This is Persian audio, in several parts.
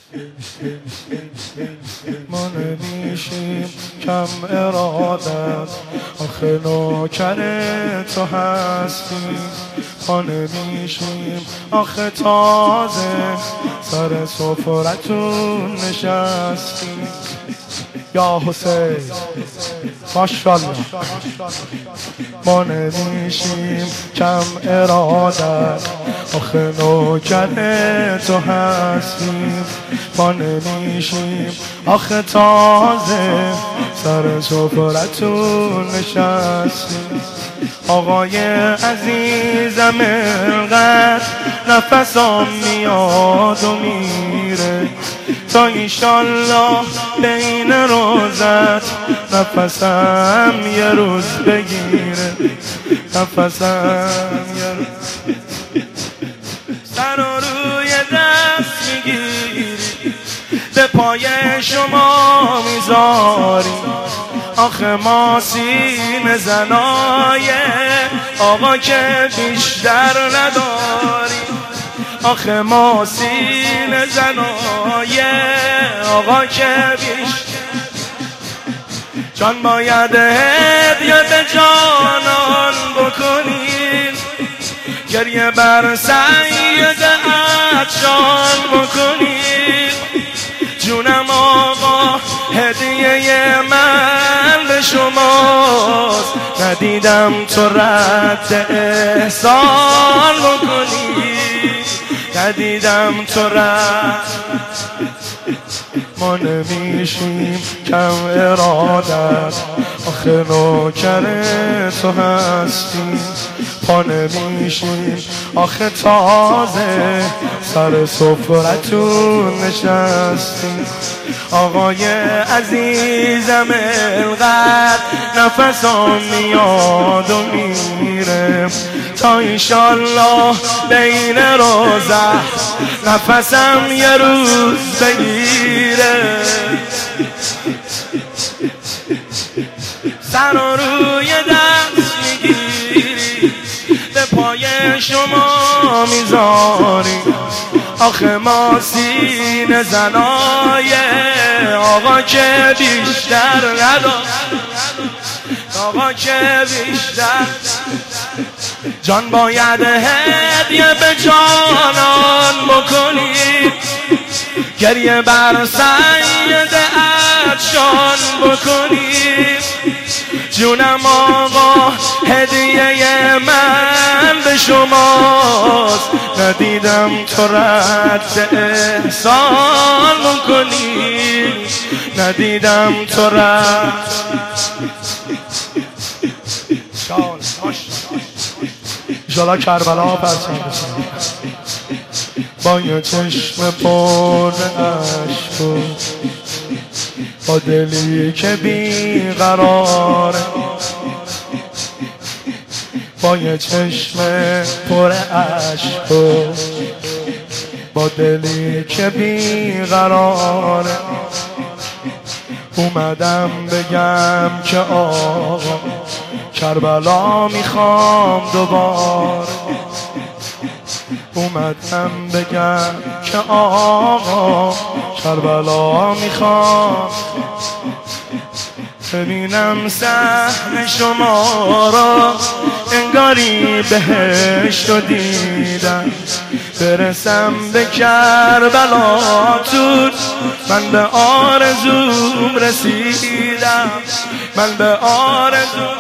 ما نمیشیم کم ارادت، آخه نوکر تو هستیم. ما نمیشیم آخه تازه سر سفرتون نشستیم. یا حسین ماشاءالله. ما نمیشیم کم ارادت، آخه نوکر تو هستیم. ما نمیشیم آخه تازه سر سفرتون نشستیم. آقای عزیزم انقدر نفسم میاد و میره، تا ایشالله بین روزت نفسم یه روز بگیره. نفسم یه روز سر و روی دست میگیری، به پای شما میذاری. آخه ما سینه زنای آقا که بیشتر نداریم. آخه ما سینه زنای آقا که بیشتر، جان باید هدیه به جانان بکنین، گریه بر سید عطشان بکنین. جونم آقا هدیه من به شماست، ندیدم تو رد احسان بکنی، ندیدم تو رد. ما نمیشیم کم ارادت، آخه نوکر تو هستیم. ما نمیشیم آخه تازه سر سفرتون نشستیم. آقای عزیزم انقدر نفسم میاد و میره، تا ایشالله بین روزه نفسم یه روز بگیره. سر و روی دست میگیری، به پای شما میذاری. آخه ما سینه زنای آقا که بیشتر ندار، آقا که بیشتر. جان باید هدیه به جانان بکنی، گریه بر سید عطشان بکنی. جونم آقا هدیه من به شماست، ندیدم تو رد احسان بکنی، ندیدم تو رد. انشالله کربلا پرچم بسن با یه چشم پر عشق و با دلی که بیقراره، با یه چشم پر عشق و با دلی که بیقراره. اومدم بگم که آقا کربلا میخوام دوباره. اومدم بگم که آقا کربلا میخوام، ببینم صحن شما را انگاری بهشت رو دیدم. برسم به کربلاتون، من به آرزوم رسیدم، من به آرزوم.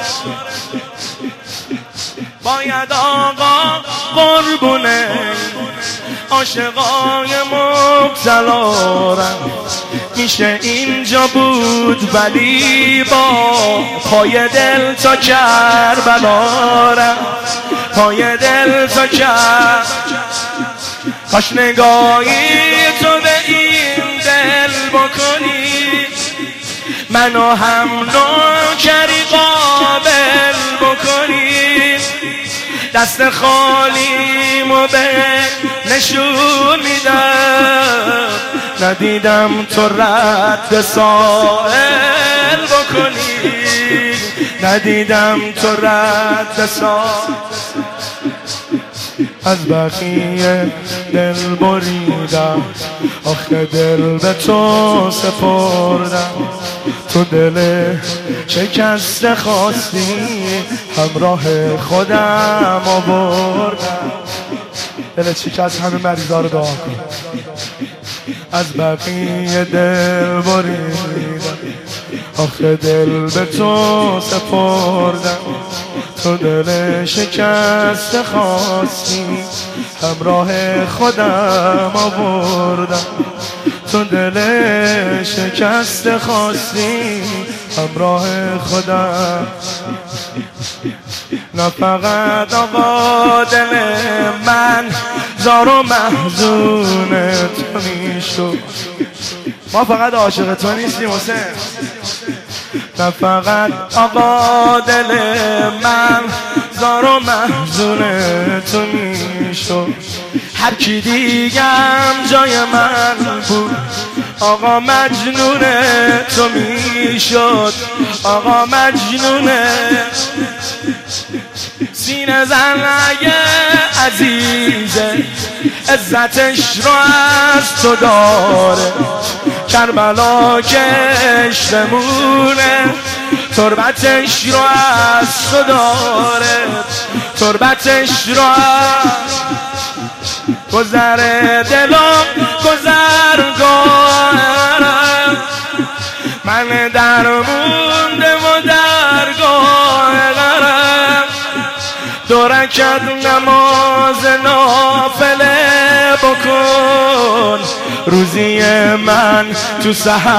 باید آقا قربونه عاشقای مبتلا رفت، میشه اینجا بود ولی با پای دل تا کربلا رفت، پای دل تا کربلا. کاش نگاهی تو به این دل بکنی، منو هم نوکری قابل بکنی. دست خالیمو به نشون میدم، ندیدم تو رد سائل بکنی، ندیدم تو رد سائل. از بقیه دل بریدم، آخه دل به تو سپردم. تو دل شکسته خواستی، همراه خودم آوردم. دل شکست همه مریضا رو دعا کن. از بقیه دل بریدم، آخه دل به تو سپردم. تو دل شکست خواستی، همراه خودم آوردم. تو دل شکست خواستی، همراه خودم. نه فقط آقا دل من زار و محزون تو میشد، ما فقط عاشق تو نیستیم حسین. نه فقط آقا دل من زار و محزون تو میشد، هر کی دیگم جای من بود آقا مجنون تو میشد. آقا مجنون سینه زن اگه عزیزه، عزتش رو از تو داره. کربلا کش بمونه، تربتش رو از تو داره. تربتش رو از گذر دلم گذرگاهرم، من در مونده و درگاه غرم. دو رکعت نماز نافله بکن، روزی من تو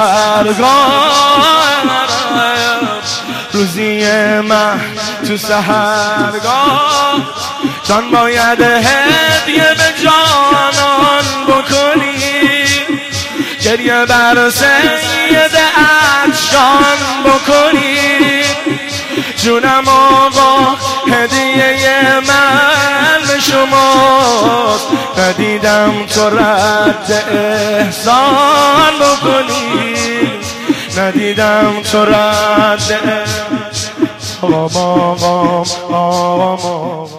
سحرگاهرم. روزی من تو سحرگاه، جان باید هدیه به جانان بکنی. گریه بر سید عطشان بکنی. جونم آقا هدیه من به شماست، ندیدم تو رد احسان بکنی. ندیدم تو رد آقا